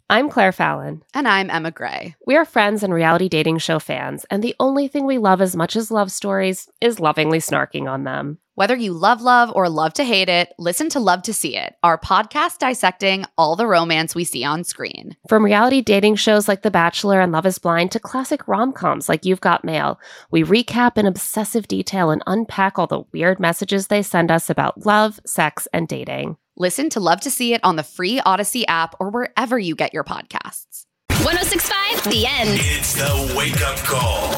I'm Claire Fallon. And I'm Emma Gray. We are friends and reality dating show fans, and the only thing we love as much as love stories is lovingly snarking on them. Whether you love or love to hate it, listen to Love to See It, our podcast dissecting all the romance we see on screen. From reality dating shows like The Bachelor and Love is Blind to classic rom-coms like You've Got Mail, we recap in obsessive detail and unpack all the weird messages they send us about love, sex, and dating. Listen to Love to See It on the free Odyssey app or wherever you get your podcasts. 106.5, The End. It's the wake-up call.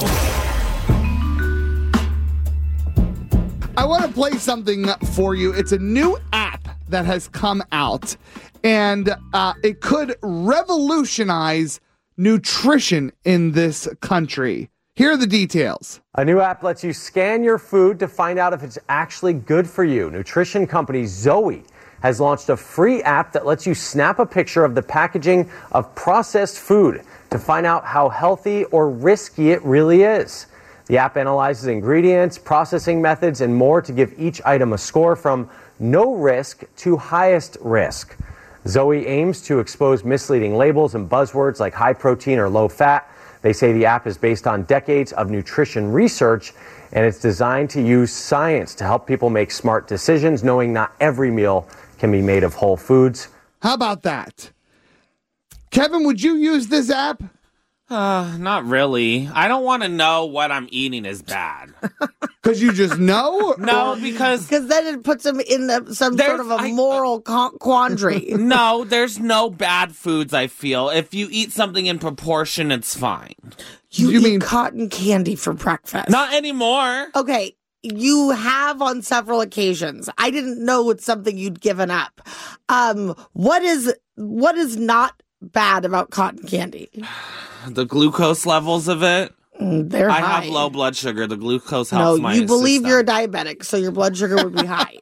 I want to play something for you. It's a new app that has come out, and it could revolutionize nutrition in this country. Here are the details. A new app lets you scan your food to find out if it's actually good for you. Nutrition company Zoe has launched a free app that lets you snap a picture of the packaging of processed food to find out how healthy or risky it really is. The app analyzes ingredients, processing methods, and more to give each item a score from no risk to highest risk. Zoe aims to expose misleading labels and buzzwords like high protein or low fat. They say the app is based on decades of nutrition research, and it's designed to use science to help people make smart decisions, knowing not every meal can be made of whole foods. How about that? Kevin, would you use this app? Not really. I don't want to know what I'm eating is bad. Because you just know? No, because then it puts them in some sort of a moral quandary. No, there's no bad foods, I feel. If you eat something in proportion, it's fine. You mean cotton candy for breakfast? Not anymore. Okay, you have on several occasions. I didn't know it's something you'd given up. What is not bad about cotton candy? The glucose levels of it. They're high. I have low blood sugar. The glucose helps my you believe system. you're a diabetic, so your blood sugar would be high.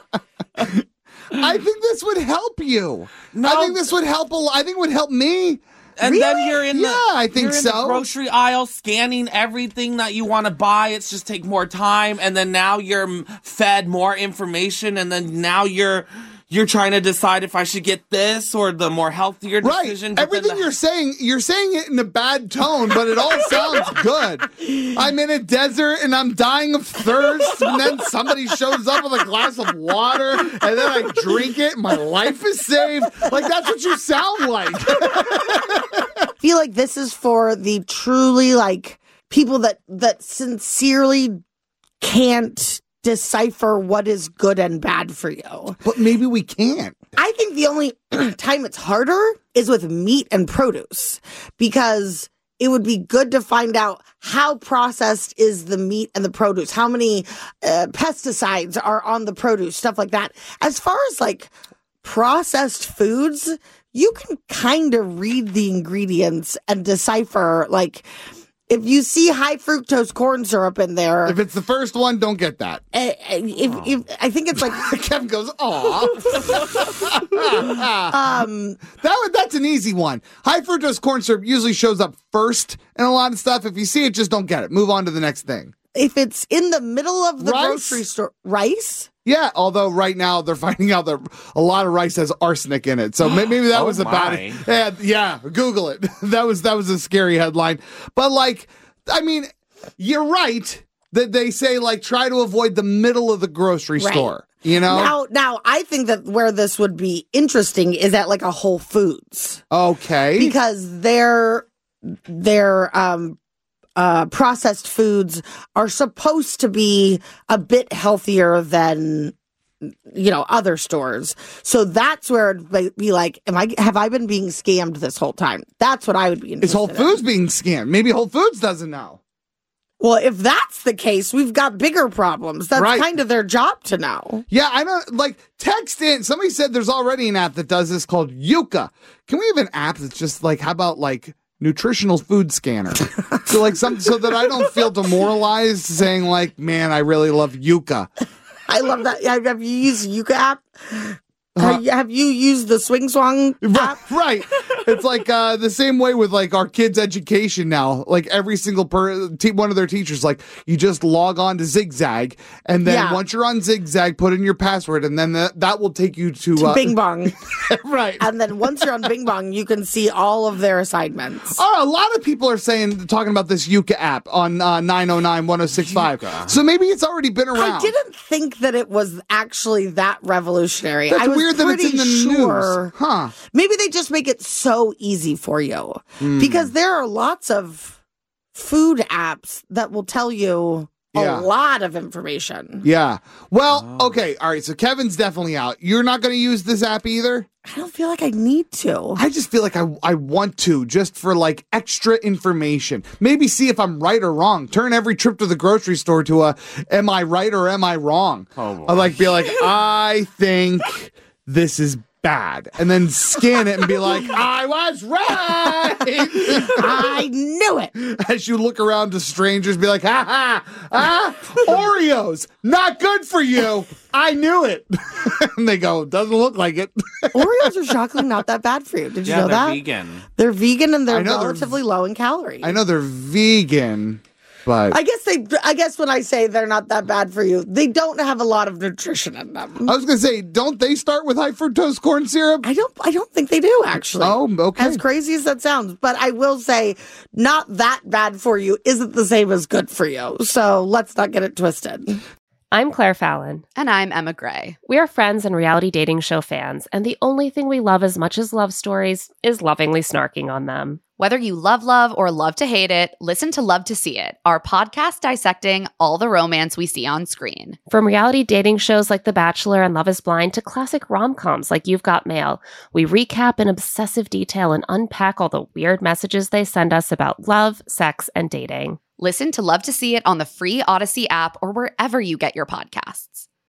I think this would help you. No. I think this would help a lot. I think it would help me. And then you're in I think you're in the grocery aisle scanning everything that you want to buy. It's just take more time, and then now you're fed more information, and then now you're trying to decide if I should get this or the more healthier decision. Right. Everything you're saying it in a bad tone, but it all sounds good. I'm in a desert and I'm dying of thirst, and then somebody shows up with a glass of water, and then I drink it, and my life is saved. Like, that's what you sound like. I feel like this is for the truly, like, people that sincerely can't decipher what is good and bad for you. But maybe we can't. I think the only time it's harder is with meat and produce, because it would be good to find out how processed is the meat and the produce, how many pesticides are on the produce, stuff like that. As far as like processed foods, you can kind of read the ingredients and decipher, like, if you see high fructose corn syrup in there. If it's the first one, don't get that. If I think it's like Kevin goes, aw. That's an easy one. High fructose corn syrup usually shows up first in a lot of stuff. If you see it, just don't get it. Move on to the next thing. If it's in the middle of the grocery store, rice? Yeah, although right now they're finding out that a lot of rice has arsenic in it. So maybe that was a bad. Yeah, Google it. That was a scary headline. But like, I mean, you're right that they say like try to avoid the middle of the grocery store. You know? Now I think that where this would be interesting is at like a Whole Foods. Okay. Because their processed foods are supposed to be a bit healthier than, other stores. So that's where it'd be like, have I been being scammed this whole time? That's what I would be interested in. Is Whole Foods being scammed? Maybe Whole Foods doesn't know. Well, if that's the case, we've got bigger problems. That's kind of their job to know. Yeah, I don't text in. Somebody said there's already an app that does this called Yuka. Can we have an app that's just like, how about like nutritional food scanner? so that I don't feel demoralized saying like, man, I really love Yuka. I love that. Have you used Yuka app? Have you used the Swing Swang app? Right. It's like the same way with like our kids' education now. Like every single one of their teachers, like you just log on to Zigzag, and then once you're on Zigzag, put in your password, and then that will take you to Bing Bong. Right. And then once you're on Bing Bong, you can see all of their assignments. Oh, a lot of people are talking about this Yuka app on 909-1065. So maybe it's already been around. I didn't think that it was actually that revolutionary. That's weird that it's in the news. Huh. Maybe they just make it so easy for you. Because there are lots of food apps that will tell you a lot of information. Yeah. Well, okay. All right. So Kevin's definitely out. You're not going to use this app either? I don't feel like I need to. I just feel like I want to, just for like extra information. Maybe see if I'm right or wrong. Turn every trip to the grocery store to a am I right or am I wrong? I like be like, I think this is bad, and then scan it and be like, I was right. I knew it. As you look around to strangers, be like, Oreos, not good for you. I knew it. And they go, doesn't look like it. Oreos are shockingly not that bad for you. Did you know that? They're vegan. They're vegan and they're relatively low in calories. I know they're vegan. But I guess when I say they're not that bad for you, they don't have a lot of nutrition in them. I was going to say, don't they start with high fructose corn syrup? I don't think they do, actually. Oh, okay. As crazy as that sounds. But I will say, not that bad for you isn't the same as good for you. So let's not get it twisted. I'm Claire Fallon. And I'm Emma Gray. We are friends and reality dating show fans, and the only thing we love as much as love stories is lovingly snarking on them. Whether you love or love to hate it, listen to Love to See It, our podcast dissecting all the romance we see on screen. From reality dating shows like The Bachelor and Love is Blind to classic rom-coms like You've Got Mail, we recap in obsessive detail and unpack all the weird messages they send us about love, sex, and dating. Listen to Love to See It on the free Odyssey app or wherever you get your podcasts.